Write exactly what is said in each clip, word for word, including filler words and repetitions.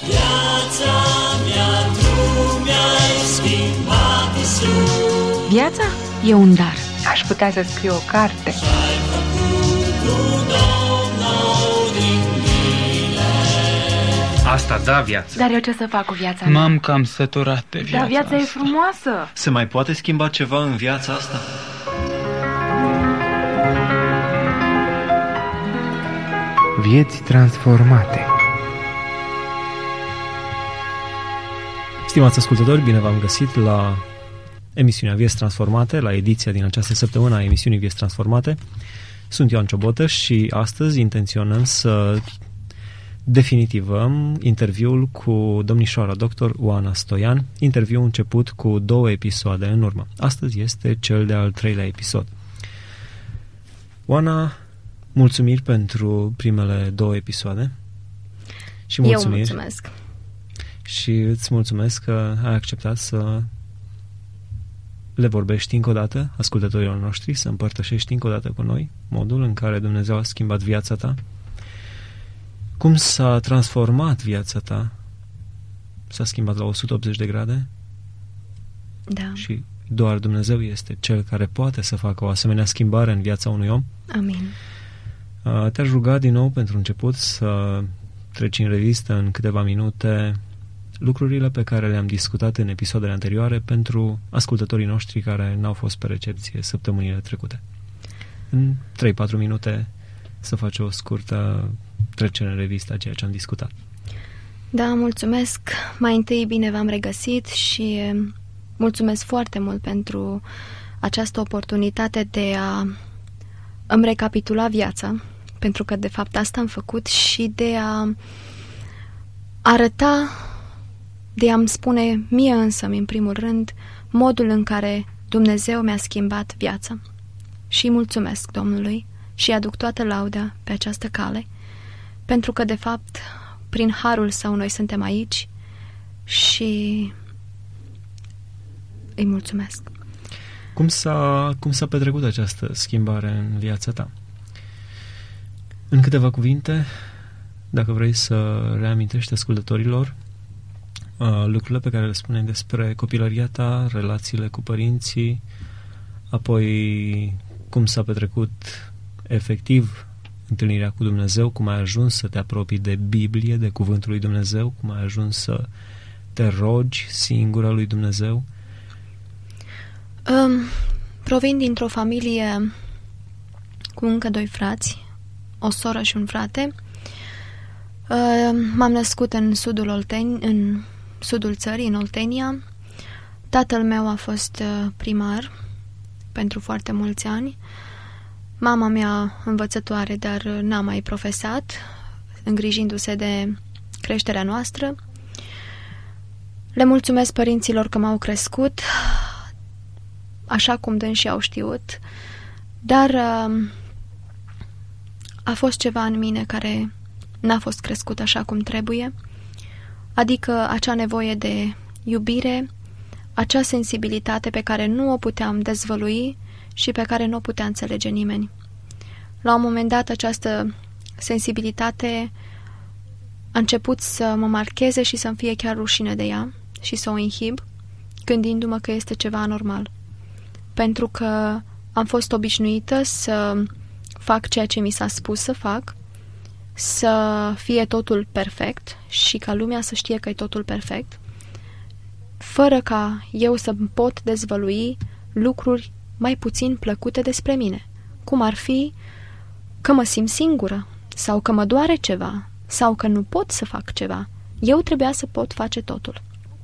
Viața mea, tu mi-ai schimbat, Iisus. Viața e un dar. Aș putea să scriu o carte. Și-ai făcut tu, Domnul, din mine. Asta da viață. Dar eu ce să fac cu viața mea? M-am cam săturat de viața Dar viața asta. e frumoasă. Se mai poate schimba ceva în viața asta? Vieți transformate. Stimați ascultători, bine v-am găsit la emisiunea Vieți Transformate, la ediția din această săptămână a emisiunii Vieți Transformate. Sunt Ioan Ciobotă și astăzi intenționăm să definitivăm interviul cu domnișoara doctor Oana Stoian, interviu început cu două episoade în urmă. Astăzi este cel de-al treilea episod. Oana, mulțumiri pentru primele două episoade. Și mulțumiri. Eu mulțumesc. Și îți mulțumesc că ai acceptat să le vorbești încă o dată ascultătorilor noștri, să împărtășești încă o dată cu noi modul în care Dumnezeu a schimbat viața ta. Cum s-a transformat viața ta? S-a schimbat la o sută optzeci de grade? Da. Și doar Dumnezeu este Cel care poate să facă o asemenea schimbare în viața unui om. Amin. Te-aș ruga din nou pentru început să treci în revistă în câteva minute lucrurile pe care le-am discutat în episoadele anterioare pentru ascultătorii noștri care n-au fost pe recepție săptămânile trecute. În trei patru minute să faci o scurtă trecere în revistă a ceea ce am discutat. Da, mulțumesc. Mai întâi bine v-am regăsit și mulțumesc foarte mult pentru această oportunitate de a îmi recapitula viața, pentru că de fapt asta am făcut, și de a arăta, de a-mi spune mie însămi în primul rând modul în care Dumnezeu mi-a schimbat viața. Și mulțumesc Domnului și aduc toată lauda pe această cale, pentru că de fapt prin harul Său noi suntem aici și îi mulțumesc. Cum s-a, cum s-a petrecut această schimbare în viața ta? În câteva cuvinte, dacă vrei să reamintești ascultătorilor uh, lucrurile pe care le spuneai despre copilăria ta, relațiile cu părinții, apoi cum s-a petrecut efectiv întâlnirea cu Dumnezeu, cum ai ajuns să te apropii de Biblie, de Cuvântul lui Dumnezeu, cum ai ajuns să te rogi singura lui Dumnezeu. Um, provin dintr-o familie cu încă doi frați, o soră și un frate. Uh, m-am născut în sudul Olteni, în sudul țării, în Oltenia. Tatăl meu a fost primar pentru foarte mulți ani. Mama mea învățătoare, dar n-a mai profesat, îngrijindu-se de creșterea noastră. Le mulțumesc părinților că m-au crescut așa cum dânsii au știut, dar uh, a fost ceva în mine care n-a fost crescut așa cum trebuie, adică acea nevoie de iubire, acea sensibilitate pe care nu o puteam dezvălui și pe care nu o putea înțelege nimeni. La un moment dat, această sensibilitate a început să mă marcheze și să-mi fie chiar rușine de ea și să o inhib, gândindu-mă că este ceva anormal. Pentru că am fost obișnuită să fac ceea ce mi s-a spus să fac, să fie totul perfect și ca lumea să știe că e totul perfect, fără ca eu să pot dezvălui lucruri mai puțin plăcute despre mine, cum ar fi că mă simt singură, sau că mă doare ceva, sau că nu pot să fac ceva. Eu trebuia să pot face totul.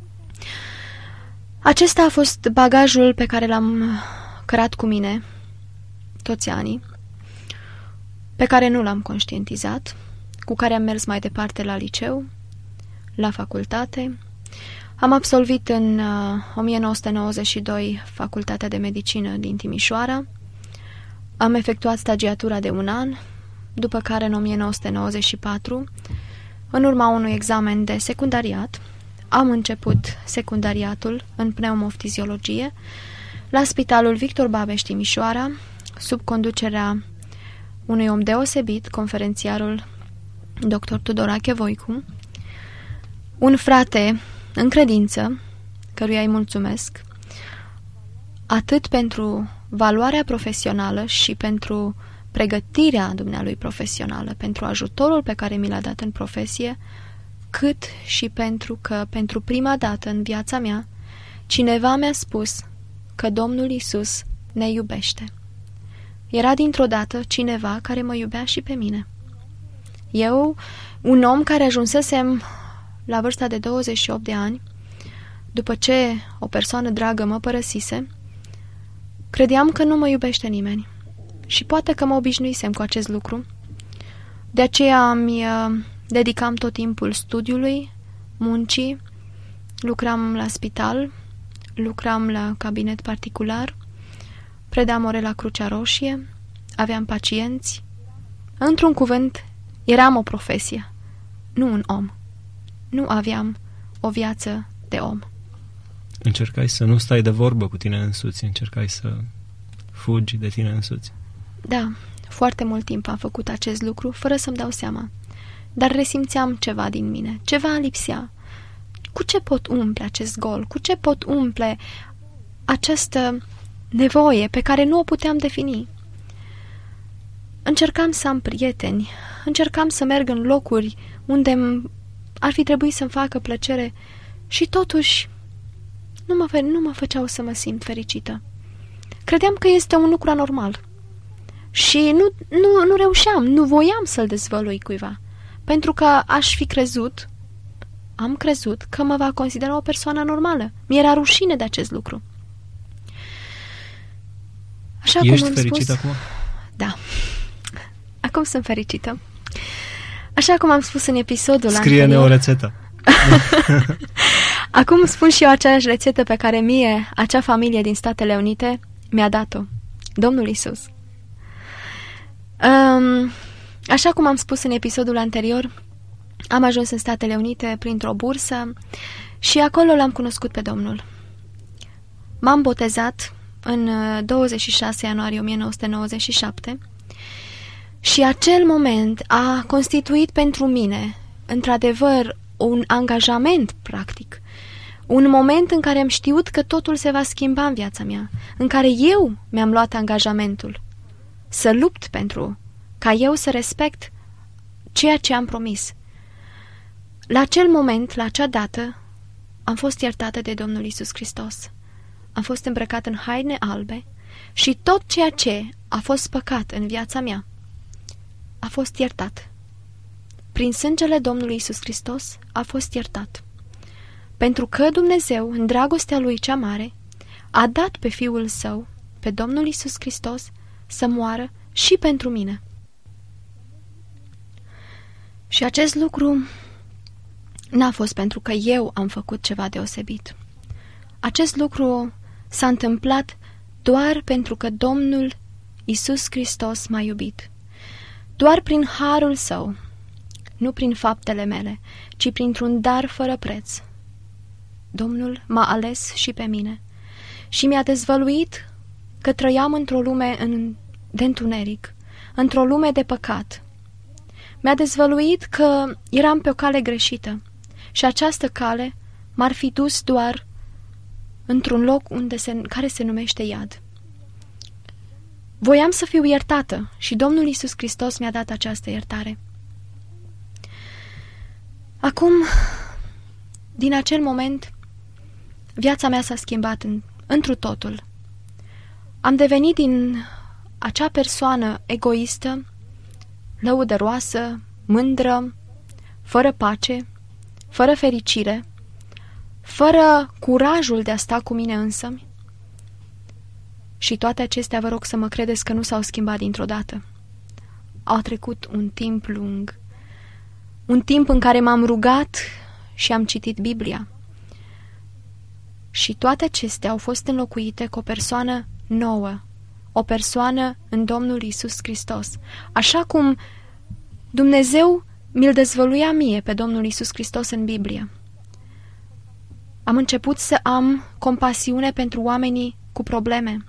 Acesta a fost bagajul pe care l-am cărat cu mine toți anii, pe care nu l-am conștientizat, cu care am mers mai departe la liceu, la facultate. Am absolvit în uh, o mie nouă sute nouăzeci și doi Facultatea de Medicină din Timișoara. Am efectuat stagiatura de un an, după care în o mie nouă sute nouăzeci și patru, în urma unui examen de secundariat, am început secundariatul în pneumoftiziologie la Spitalul Victor Babeș Timișoara, sub conducerea unui om deosebit, conferențiarul doctor Tudorache Voicu. Un frate în credință, căruia îi mulțumesc, atât pentru valoarea profesională și pentru pregătirea dumnealui profesională, pentru ajutorul pe care mi l-a dat în profesie, cât și pentru că, pentru prima dată în viața mea, cineva mi-a spus că Domnul Iisus ne iubește. Era dintr-o dată cineva care mă iubea și pe mine. Eu, un om care ajunsesem la vârsta de douăzeci și opt de ani, după ce o persoană dragă mă părăsise, credeam că nu mă iubește nimeni. Și poate că mă obișnuisem cu acest lucru. De aceea îmi dedicam tot timpul studiului, muncii, lucram la spital, lucram la cabinet particular, predam ore la Crucea Roșie, aveam pacienți. Într-un cuvânt, eram o profesie, nu un om. Nu aveam o viață de om. Încercai să nu stai de vorbă cu tine însuți, încercai să fugi de tine însuți. Da, foarte mult timp am făcut acest lucru, fără să-mi dau seama. Dar resimțeam ceva din mine, ceva lipsea. Cu ce pot umple acest gol? Cu ce pot umple această nevoie pe care nu o puteam defini? Încercam să am prieteni, încercam să merg în locuri unde ar fi trebuit să-mi facă plăcere și totuși nu mă, nu mă făceau să mă simt fericită. Credeam că este un lucru anormal și nu, nu, nu reușeam, nu voiam să-l dezvălui cuiva, pentru că aș fi crezut, am crezut că mă va considera o persoană normală. Mi-era rușine de acest lucru. Așa Ești cum am fericită spus, acum? Da. Acum sunt fericită. Așa cum am spus în episodul Scrie-ne anterior. o rețetă. Acum spun și eu aceeași rețetă pe care mie, acea familie din Statele Unite, mi-a dat-o. Domnul Iisus. Um, așa cum am spus în episodul anterior, am ajuns în Statele Unite printr-o bursă și acolo l-am cunoscut pe Domnul. M-am botezat în douăzeci și șase ianuarie o mie nouă sute nouăzeci și șapte și acel moment a constituit pentru mine, într-adevăr, un angajament practic. Un moment în care am știut că totul se va schimba în viața mea, în care eu mi-am luat angajamentul să lupt pentru ca eu să respect ceea ce am promis. La acel moment, la acea dată, am fost iertată de Domnul Iisus Hristos. Am fost îmbrăcată în haine albe și tot ceea ce a fost păcat în viața mea a fost iertat. Prin sângele Domnului Iisus Hristos a fost iertat. Pentru că Dumnezeu, în dragostea Lui cea mare, a dat pe Fiul Său, pe Domnul Iisus Hristos, să moară și pentru mine. Și acest lucru n-a fost pentru că eu am făcut ceva deosebit. Acest lucru s-a întâmplat doar pentru că Domnul Iisus Hristos m-a iubit. Doar prin harul Său, nu prin faptele mele, ci printr-un dar fără preț. Domnul m-a ales și pe mine și mi-a dezvăluit că trăiam într-o lume în, de întuneric, într-o lume de păcat. Mi-a dezvăluit că eram pe o cale greșită și această cale m-ar fi dus doar într-un loc unde se, care se numește iad. Voiam să fiu iertată și Domnul Iisus Hristos mi-a dat această iertare. Acum, din acel moment, viața mea s-a schimbat în, întru totul. Am devenit din acea persoană egoistă, lăudăroasă, mândră, fără pace, fără fericire, fără curajul de a sta cu mine însămi. Și toate acestea, vă rog să mă credeți că nu s-au schimbat dintr-o dată. A trecut un timp lung, un timp în care m-am rugat și am citit Biblia. Și toate acestea au fost înlocuite cu o persoană nouă, o persoană în Domnul Iisus Hristos. Așa cum Dumnezeu mi-l dezvăluia mie pe Domnul Iisus Hristos în Biblie. Am început să am compasiune pentru oamenii cu probleme.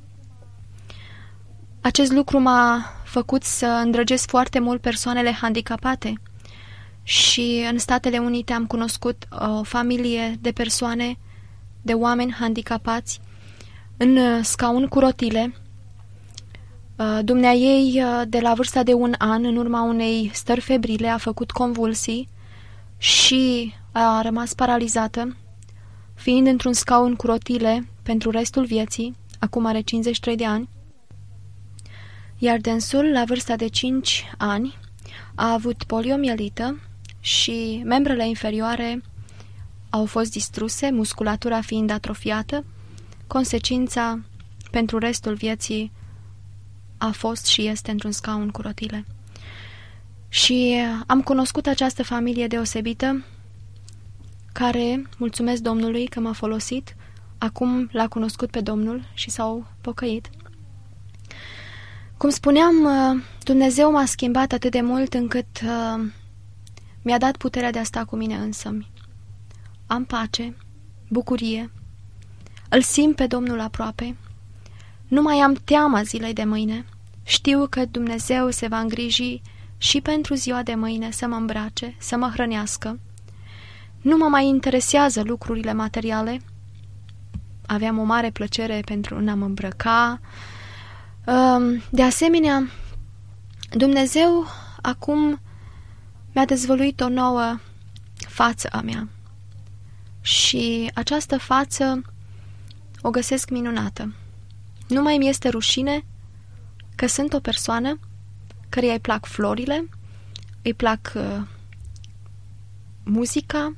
Acest lucru m-a făcut să îndrăgesc foarte mult persoanele handicapate și în Statele Unite am cunoscut o familie de persoane, de oameni handicapați, în scaun cu rotile. Dumneaei, de la vârsta de un an, în urma unei stări febrile, a făcut convulsii și a rămas paralizată, fiind într-un scaun cu rotile pentru restul vieții. Acum are cincizeci și trei de ani. Iar dânsul, la vârsta de cinci ani, a avut poliomielită și membrele inferioare au fost distruse, musculatura fiind atrofiată. Consecința pentru restul vieții a fost și este într-un scaun cu rotile. Și am cunoscut această familie deosebită care, mulțumesc Domnului că m-a folosit, acum l-a cunoscut pe Domnul și s-au pocăit. Cum spuneam, Dumnezeu m-a schimbat atât de mult încât uh, mi-a dat puterea de a sta cu mine însămi. Am pace, bucurie, îl simt pe Domnul aproape, nu mai am teama zilei de mâine, știu că Dumnezeu se va îngriji și pentru ziua de mâine să mă îmbrace, să mă hrănească. Nu mă mai interesează lucrurile materiale. Aveam o mare plăcere pentru a mă îmbrăca. De asemenea, Dumnezeu acum mi-a dezvăluit o nouă față a mea. Și această față o găsesc minunată. Nu mai mi este rușine că sunt o persoană căreia îi plac florile, îi plac uh, muzica,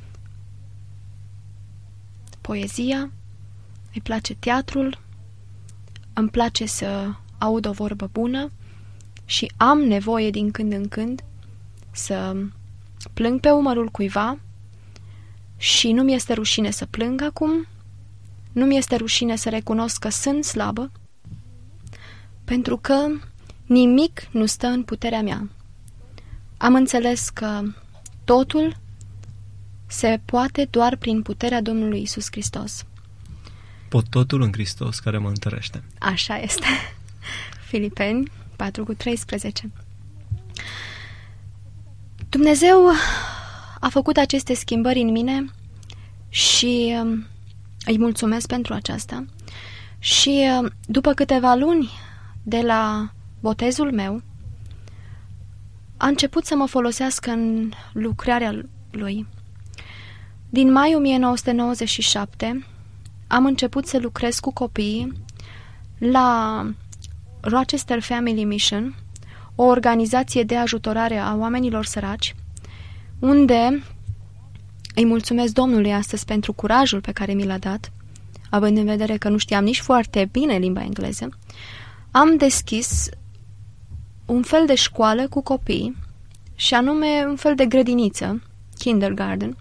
poezia, îi place teatrul, îmi place să aud o vorbă bună și am nevoie din când în când să plâng pe umărul cuiva și nu mi este rușine să plâng acum, nu mi este rușine să recunosc că sunt slabă, pentru că nimic nu stă în puterea mea. Am înțeles că totul se poate doar prin puterea Domnului Iisus Hristos. Pot totul în Hristos care mă întărește. Așa este. Filipeni patru cu treisprezece. Dumnezeu a făcut aceste schimbări în mine și îi mulțumesc pentru aceasta. Și după câteva luni de la botezul meu, a început să mă folosească în lucrarea lui. Din mai o mie nouă sute nouăzeci și șapte am început să lucrez cu copiii la Rochester Family Mission, o organizație de ajutorare a oamenilor săraci, unde îi mulțumesc Domnului astăzi pentru curajul pe care mi l-a dat, având în vedere că nu știam nici foarte bine limba engleză. Am deschis un fel de școală cu copii, și anume un fel de grădiniță, kindergarten.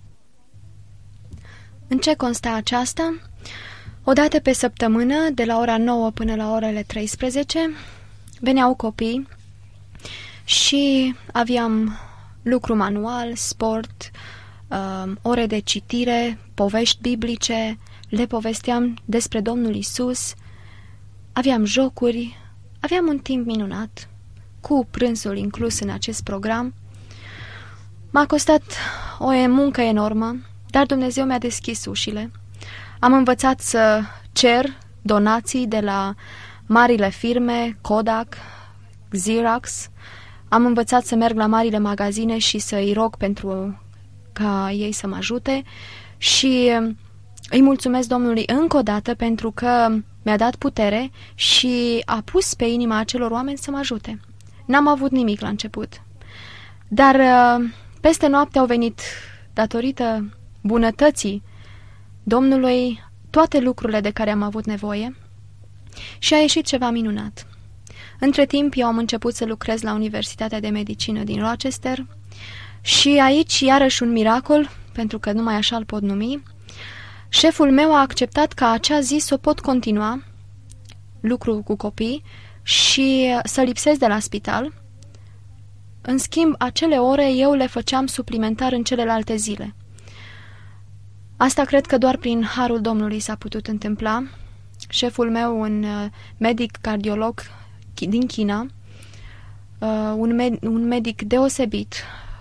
În ce consta aceasta? O dată pe săptămână, de la ora nouă până la orele treisprezece, veneau copii și aveam lucru manual, sport, uh, ore de citire, povești biblice, le povesteam despre Domnul Iisus, aveam jocuri, aveam un timp minunat, cu prânzul inclus în acest program. M-a costat o muncă enormă, dar Dumnezeu mi-a deschis ușile. Am învățat să cer donații de la marile firme, Kodak, Xerox. Am învățat să merg la marile magazine și să îi rog pentru ca ei să mă ajute. Și îi mulțumesc Domnului încă o dată pentru că mi-a dat putere și a pus pe inima acelor oameni să mă ajute. N-am avut nimic la început. Dar peste noapte au venit, datorită bunătății Domnului, toate lucrurile de care am avut nevoie și a ieșit ceva minunat. Între timp, eu am început să lucrez la Universitatea de Medicină din Rochester și aici, iarăși un miracol, pentru că numai așa îl pot numi, șeful meu a acceptat ca acea zi să o pot continua, lucru cu copii, și să lipsesc de la spital. În schimb, acele ore eu le făceam suplimentar în celelalte zile. Asta cred că doar prin harul Domnului s-a putut întâmpla. Șeful meu, un medic cardiolog din China, un, med- un medic deosebit,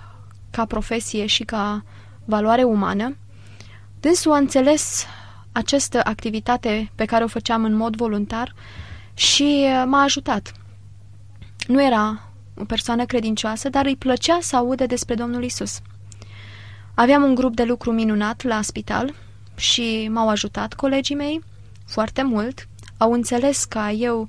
ca profesie și ca valoare umană, dânsul a înțeles această activitate pe care o făceam în mod voluntar și m-a ajutat. Nu era o persoană credincioasă, dar îi plăcea să audă despre Domnul Isus. Aveam un grup de lucru minunat la spital și m-au ajutat colegii mei foarte mult. Au înțeles că eu,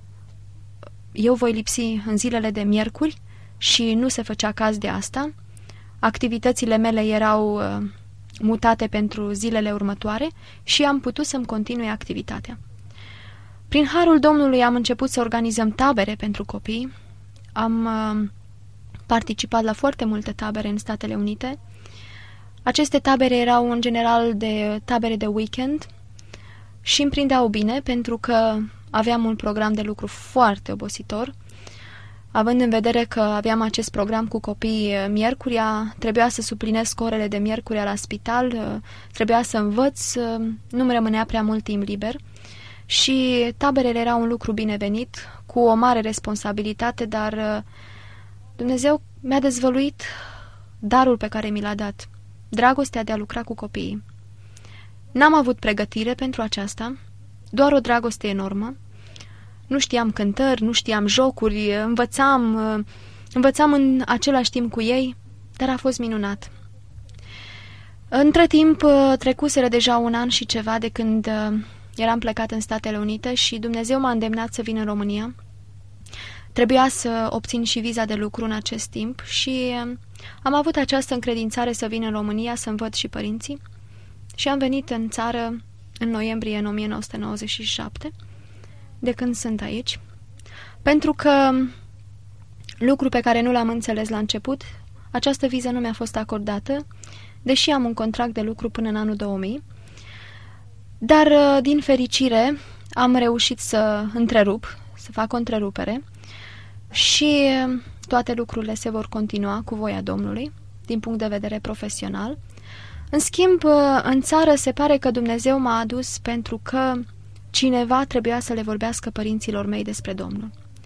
eu voi lipsi în zilele de miercuri și nu se făcea caz de asta. Activitățile mele erau uh, mutate pentru zilele următoare și am putut să-mi continui activitatea. Prin harul Domnului am început să organizăm tabere pentru copii. Am uh, participat la foarte multe tabere în Statele Unite. Aceste tabere erau în general de tabere de weekend și îmi prindeau bine pentru că aveam un program de lucru foarte obositor. Având în vedere că aveam acest program cu copii miercuria, trebuia să suplinesc orele de miercuria la spital, trebuia să învăț, nu-mi rămânea prea mult timp liber și taberele era un lucru binevenit, cu o mare responsabilitate, dar Dumnezeu mi-a dezvăluit darul pe care mi l-a dat, dragostea de a lucra cu copiii. N-am avut pregătire pentru aceasta, doar o dragoste enormă. Nu știam cântări, nu știam jocuri, învățam, învățam în același timp cu ei, dar a fost minunat. Între timp, trecuseră deja un an și ceva de când eram plecat în Statele Unite și Dumnezeu m-a îndemnat să vin în România. Trebuia să obțin și viza de lucru în acest timp și am avut această încredințare să vin în România, să-mi văd și părinții și am venit în țară în noiembrie în o mie nouă sute nouăzeci și șapte, de când sunt aici, pentru că lucru pe care nu l-am înțeles la început, această viză nu mi-a fost acordată, deși am un contract de lucru până în anul două mii, dar din fericire am reușit să întrerup, să fac o întrerupere și toate lucrurile se vor continua cu voia Domnului, din punct de vedere profesional. În schimb, în țară se pare că Dumnezeu m-a adus pentru că cineva trebuia să le vorbească părinților mei despre Domnul.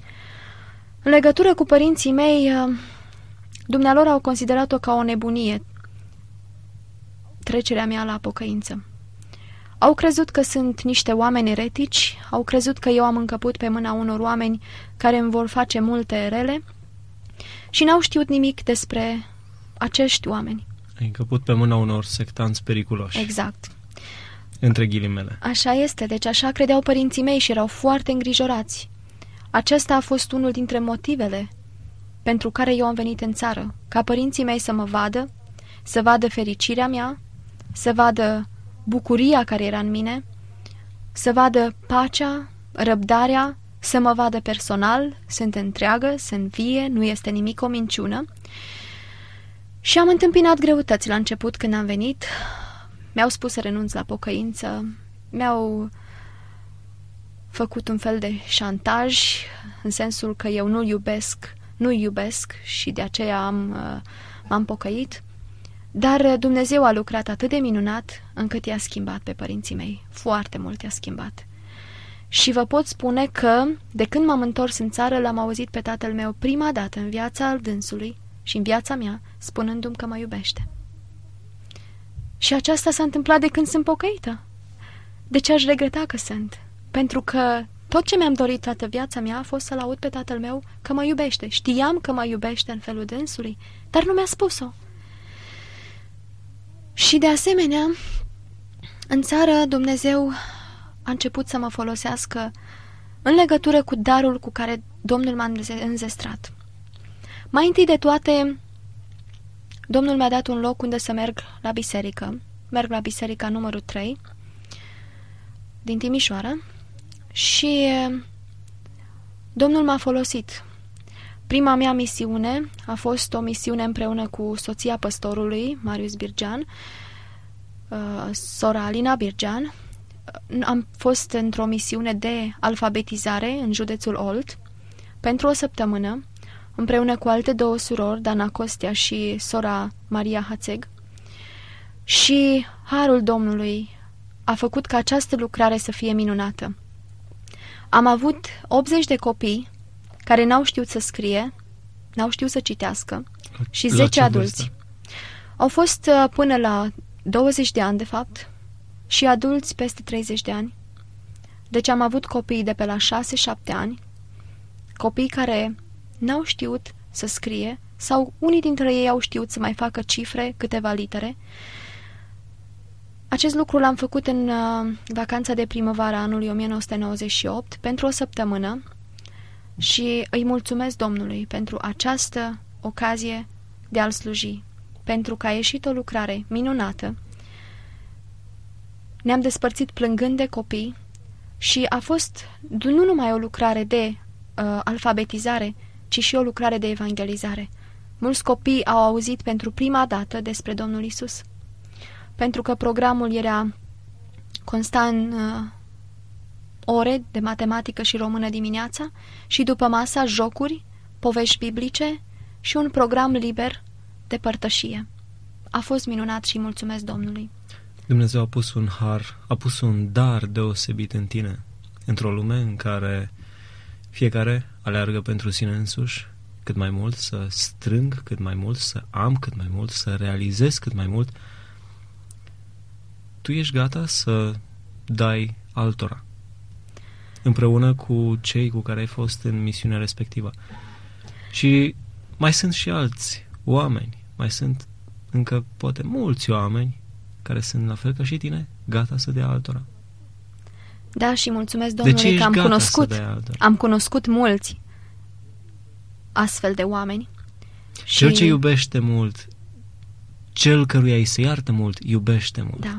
În legătură cu părinții mei, dumnealor au considerat-o ca o nebunie, trecerea mea la pocăință. Au crezut că sunt niște oameni eretici, au crezut că eu am încăput pe mâna unor oameni care îmi vor face multe rele și n-au știut nimic despre acești oameni. Ai încăput pe mâna unor sectanți periculoși. Exact. Între ghilimele. Așa este, deci așa credeau părinții mei și erau foarte îngrijorați. Acesta a fost unul dintre motivele pentru care eu am venit în țară, ca părinții mei să mă vadă, să vadă fericirea mea, să vadă bucuria care era în mine, să vadă pacea, răbdarea, să mă vadă personal, sunt întreagă, sunt vie, nu este nimic o minciună. Și am întâmpinat greutăți la început când am venit. Mi-au spus să renunț la pocăință, mi-au făcut un fel de șantaj, în sensul că eu nu-l iubesc, nu-i iubesc și de aceea am, m-am pocăit. Dar Dumnezeu a lucrat atât de minunat încât i-a schimbat pe părinții mei. Foarte mult i-a schimbat. Și vă pot spune că, de când m-am întors în țară, l-am auzit pe tatăl meu prima dată în viața al dânsului și în viața mea, spunându-mi că mă iubește. Și aceasta s-a întâmplat de când sunt pocăită. De ce aș regreta că sunt? Pentru că tot ce mi-am dorit toată viața mea a fost să-l aud pe tatăl meu că mă iubește. Știam că mă iubește în felul dânsului, dar nu mi-a spus-o. Și de asemenea, în țară Dumnezeu a început să mă folosească în legătură cu darul cu care Domnul m-a înzestrat. Mai întâi de toate, Domnul mi-a dat un loc unde să merg la biserică. Merg la biserica numărul trei din Timișoara și Domnul m-a folosit. Prima mea misiune a fost o misiune împreună cu soția păstorului, Marius Birgean, sora Alina Birgean. Am fost într-o misiune de alfabetizare în județul Olt pentru o săptămână, împreună cu alte două surori, Dana Costea și sora Maria Hațeg. Și harul Domnului a făcut ca această lucrare să fie minunată. Am avut optzeci de copii care n-au știut să scrie, n-au știut să citească și zece adulți. Au fost uh, până la douăzeci de ani, de fapt, și adulți peste treizeci de ani. Deci am avut copii de pe la șase șapte ani, copii care n-au știut să scrie sau unii dintre ei au știut să mai facă cifre, câteva litere. Acest lucru l-am făcut în uh, vacanța de primăvară anului o mie nouă sute nouăzeci și opt pentru o săptămână și îi mulțumesc Domnului pentru această ocazie de a-L sluji, pentru că a ieșit o lucrare minunată. Ne-am despărțit plângând de copii și a fost nu numai o lucrare de uh, alfabetizare, ci și o lucrare de evangelizare. Mulți copii au auzit pentru prima dată despre Domnul Isus, pentru că programul era consta în uh, ore de matematică și română dimineața și după masa jocuri, povești biblice și un program liber de părtășie. A fost minunat și mulțumesc Domnului. Dumnezeu a pus un har, a pus un dar deosebit în tine, într-o lume în care fiecare aleargă pentru sine însuși cât mai mult, să strâng cât mai mult, să am cât mai mult, să realizez cât mai mult. Tu ești gata să dai altora, împreună cu cei cu care ai fost în misiunea respectivă. Și mai sunt și alți oameni, mai sunt încă poate mulți oameni care sunt la fel ca și tine, gata să dea altora. Da, și mulțumesc Domnului că am cunoscut, am cunoscut mulți astfel de oameni. Cel și... ce iubește mult, cel căruia îi se iartă mult, iubește mult. Da.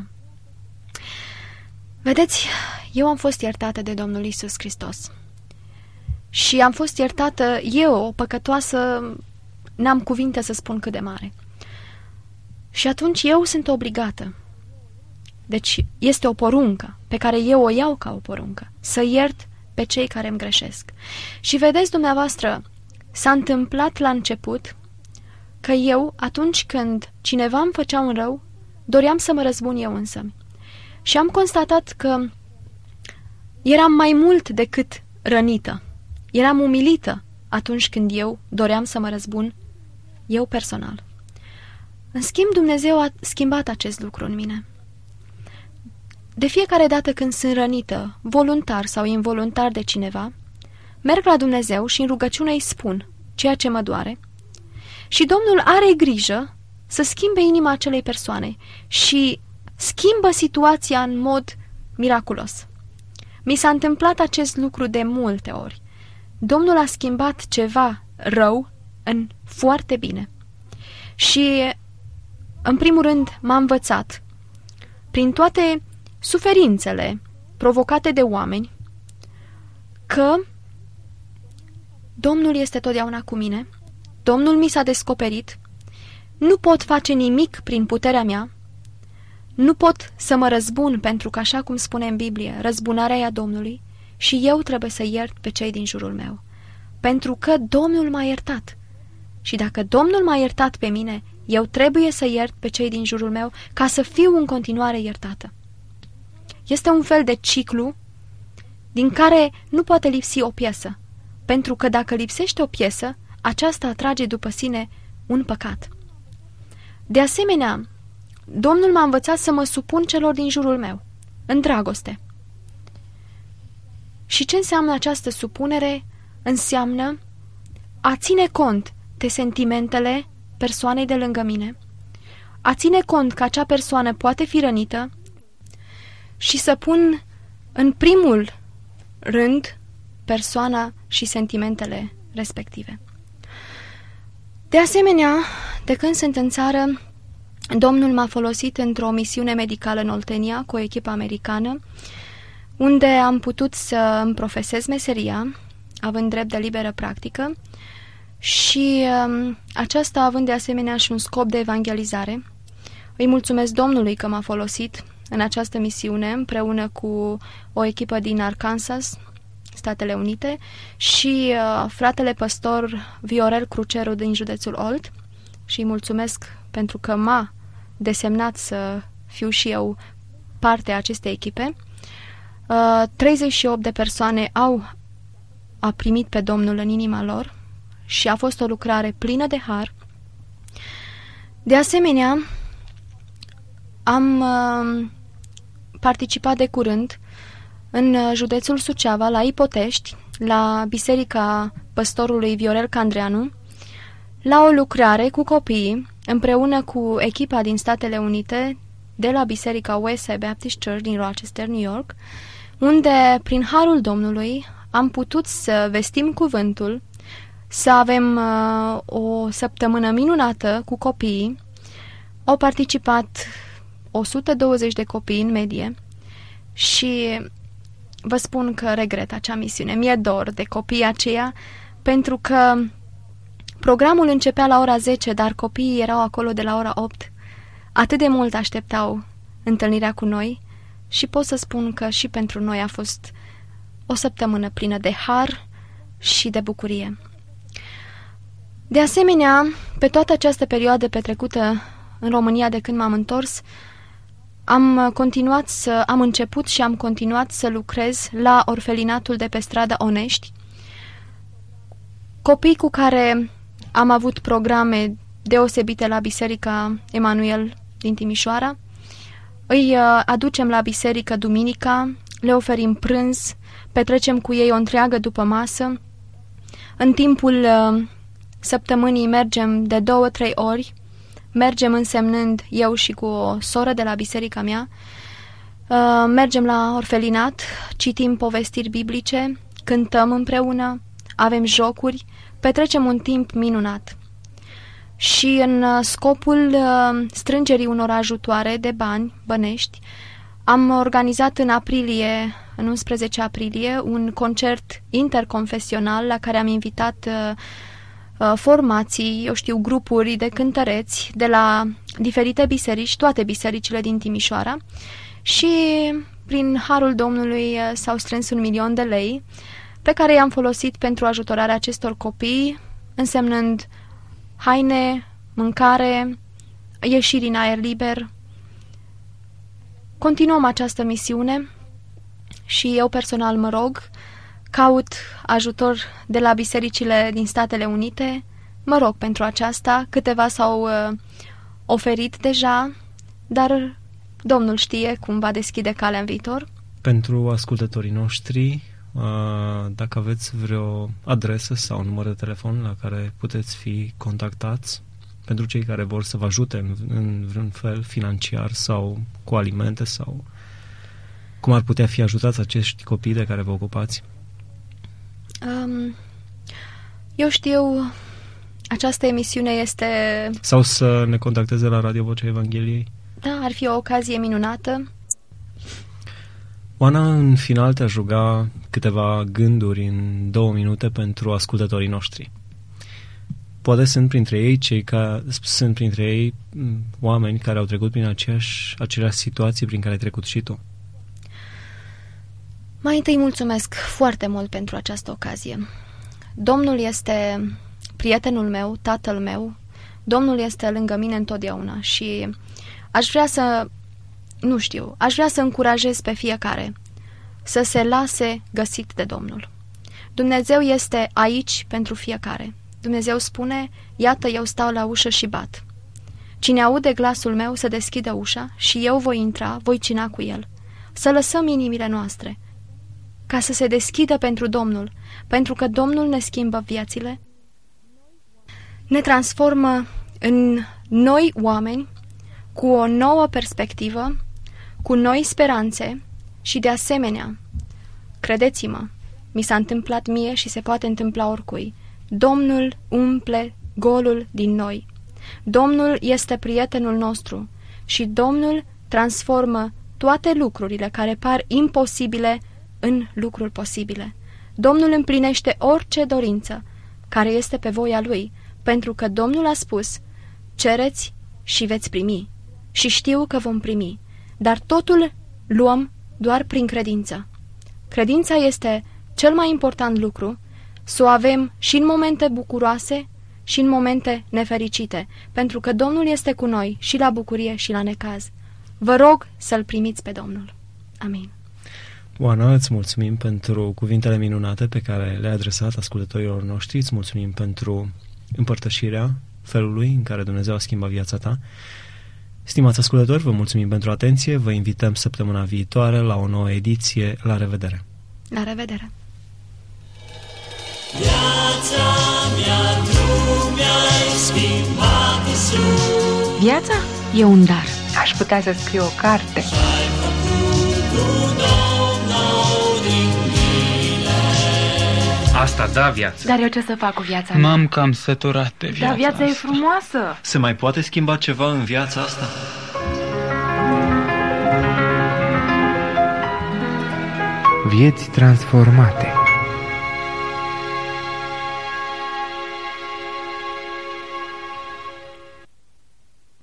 Vedeți, eu am fost iertată de Domnul Iisus Hristos. Și am fost iertată eu, o păcătoasă, n-am cuvinte să spun cât de mare. Și atunci eu sunt obligată. Deci este o poruncă pe care eu o iau ca o poruncă, să iert pe cei care îmi greșesc. Și vedeți dumneavoastră, s-a întâmplat la început că eu, atunci când cineva îmi făcea un rău, doream să mă răzbun eu însă. Și am constatat că eram mai mult decât rănită. Eram umilită atunci când eu doream să mă răzbun eu personal. În schimb, Dumnezeu a schimbat acest lucru în mine. De fiecare dată când sunt rănită, voluntar sau involuntar de cineva, merg la Dumnezeu și în rugăciune îi spun ceea ce mă doare și Domnul are grijă să schimbe inima acelei persoane și schimbă situația în mod miraculos. Mi s-a întâmplat acest lucru de multe ori. Domnul a schimbat ceva rău în foarte bine. Și, în primul rând, m-a învățat, prin toate suferințele provocate de oameni, că Domnul este totdeauna cu mine, Domnul mi s-a descoperit, nu pot face nimic prin puterea mea, nu pot să mă răzbun pentru că, așa cum spune în Biblie, răzbunarea e a Domnului și eu trebuie să iert pe cei din jurul meu, pentru că Domnul m-a iertat. Și dacă Domnul m-a iertat pe mine, eu trebuie să iert pe cei din jurul meu ca să fiu în continuare iertată. Este un fel de ciclu din care nu poate lipsi o piesă, pentru că dacă lipsește o piesă, aceasta atrage după sine un păcat. De asemenea, Domnul m-a învățat să mă supun celor din jurul meu, în dragoste. Și ce înseamnă această supunere? Înseamnă a ține cont de sentimentele persoanei de lângă mine, a ține cont că acea persoană poate fi rănită și să pun în primul rând persoana și sentimentele respective. De asemenea, de când sunt în țară, Domnul m-a folosit într-o misiune medicală în Oltenia cu o echipă americană, unde am putut să îmi profesez meseria, având drept de liberă practică, și um, aceasta având de asemenea și un scop de evangelizare. Îi mulțumesc Domnului că m-a folosit în această misiune împreună cu o echipă din Arkansas, Statele Unite, și uh, fratele păstor Viorel Cruceru din județul Olt, și îi mulțumesc pentru că m-a desemnat să fiu și eu parte a acestei echipe. Uh, treizeci și opt de persoane au a primit pe Domnul în inima lor și a fost o lucrare plină de har. De asemenea, am uh, participat de curând în județul Suceava, la Ipotești, la Biserica Păstorului Viorel Candreanu, la o lucrare cu copiii, împreună cu echipa din Statele Unite, de la Biserica Westside Baptist Church din Rochester, New York, unde, prin harul Domnului, am putut să vestim cuvântul, să avem uh, o săptămână minunată cu copiii. Au participat o sută douăzeci de copii în medie și vă spun că regret acea misiune. Mi-e dor de copiii aceia, pentru că programul începea la ora zece, dar copiii erau acolo de la ora opt. Atât de mult așteptau întâlnirea cu noi și pot să spun că și pentru noi a fost o săptămână plină de har și de bucurie. De asemenea, pe toată această perioadă petrecută în România de când m-am întors, am continuat să, am început și am continuat să lucrez la orfelinatul de pe strada Onești, copii cu care am avut programe deosebite la Biserica Emanuel din Timișoara. Îi aducem la biserică duminica, le oferim prânz, petrecem cu ei o întreagă după masă. În timpul săptămânii mergem de două, trei ori, mergem însemnând eu și cu o soră de la biserica mea, mergem la orfelinat, citim povestiri biblice, cântăm împreună, avem jocuri, petrecem un timp minunat. Și în scopul strângerii unor ajutoare de bani bănești, am organizat în aprilie, în unsprezece aprilie, un concert interconfesional la care am invitat formații, eu știu, grupuri de cântăreți de la diferite biserici, toate bisericile din Timișoara, și prin harul Domnului s-au strâns un milion de lei pe care i-am folosit pentru ajutorarea acestor copii, însemnând haine, mâncare, ieșiri în aer liber. Continuăm această misiune și eu personal mă rog, caut ajutor de la bisericile din Statele Unite, mă rog pentru aceasta, câteva s-au uh, oferit deja, dar Domnul știe cum va deschide calea în viitor. Pentru ascultătorii noștri, uh, dacă aveți vreo adresă sau număr de telefon la care puteți fi contactați, pentru cei care vor să vă ajute în, în vreun fel financiar sau cu alimente, sau cum ar putea fi ajutați acești copii de care vă ocupați? Um, eu știu, această emisiune este... Sau să ne contacteze la Radio Vocea Evangheliei? Da, ar fi o ocazie minunată. Oana, în final te-aș ruga câteva gânduri în două minute pentru ascultătorii noștri. Poate sunt printre ei cei care sunt printre ei oameni care au trecut prin aceeași, aceleași situații prin care ai trecut și tu. Mai întâi mulțumesc foarte mult pentru această ocazie. Domnul este prietenul meu, tatăl meu. Domnul este lângă mine întotdeauna și aș vrea să, nu știu, aș vrea să încurajez pe fiecare să se lase găsit de Domnul. Dumnezeu este aici pentru fiecare. Dumnezeu spune, iată, eu stau la ușă și bat. Cine aude glasul meu să deschidă ușa și eu voi intra, voi cina cu el. Să lăsăm inimile noastre ca să se deschidă pentru Domnul, pentru că Domnul ne schimbă viețile, ne transformă în noi oameni, cu o nouă perspectivă, cu noi speranțe și, de asemenea, credeți-mă, mi s-a întâmplat mie și se poate întâmpla oricui, Domnul umple golul din noi. Domnul este prietenul nostru și Domnul transformă toate lucrurile care par imposibile în lucruri posibile. Domnul împlinește orice dorință care este pe voia Lui, pentru că Domnul a spus, cereți și veți primi. Și știu că vom primi, dar totul luăm doar prin credință. Credința este cel mai important lucru, să o avem și în momente bucuroase și în momente nefericite, pentru că Domnul este cu noi și la bucurie și la necaz. Vă rog să-L primiți pe Domnul. Amin. Oana, îți mulțumim pentru cuvintele minunate pe care le-ai adresat ascultătorilor noștri, îți mulțumim pentru împărtășirea felului în care Dumnezeu a schimbat viața ta. Stimați ascultători, vă mulțumim pentru atenție, vă invităm săptămâna viitoare la o nouă ediție. La revedere! La revedere! Viața mea, tu mi-ai schimbat, Iisus. Viața e un dar. Aș putea să scriu o carte. Ai făcut un om nou din mine. Asta da viață. Dar eu ce să fac cu viața mea? M-am cam săturat de viața Dar viața e asta. frumoasă. Se mai poate schimba ceva în viața asta? Vieți transformate.